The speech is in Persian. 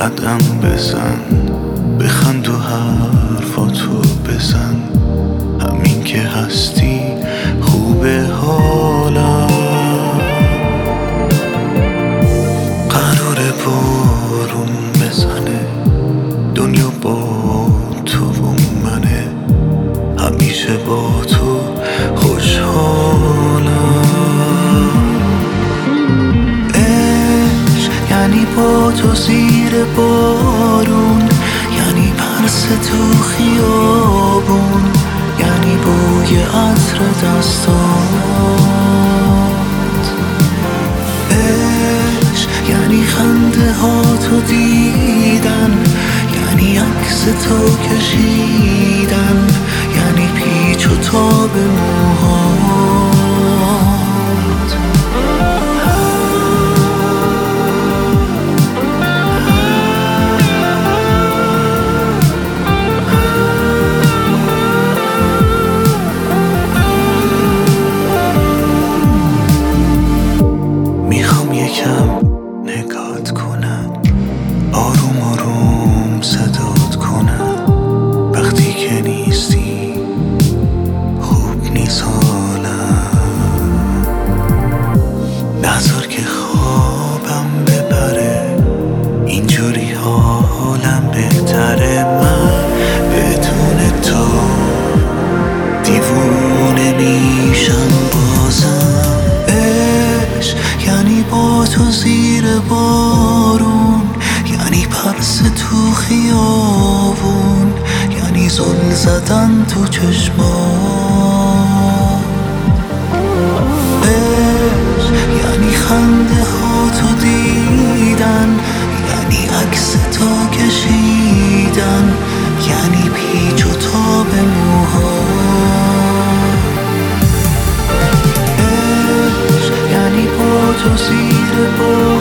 قدم بزن، بخند و حرفاتو بزن، همین که هستی خوبه حالا. قرار بارون بزنه، دنیا با تو و منه، همیشه با تو خوشحالم. عشق یعنی با تو زیر بارون، یعنی پرس تو خیابون، یعنی بوی عطر دستات. عشق یعنی خنده ها تو دیدن، یعنی عکس تو کشیدن، یعنی پیچ و تاب موهات. میخوام یکم نگات کنم، آروم آروم صدات کنم، وقتی که نیستی خوب نیست حالم. نذار که خوابم ببره، اینجوری حالم بهتره. من بدون تو دیوونه میشم بازم. عشق یعنی با تو زیر بارون، یعنی پرس تو خیابون، یعنی زل زدن تو چشمات. عشق یعنی خنده ها تو دیدن، یعنی عکس تو کشیدن، یعنی پیچ و تاب موهات. عشق یعنی با تو زیر بارون،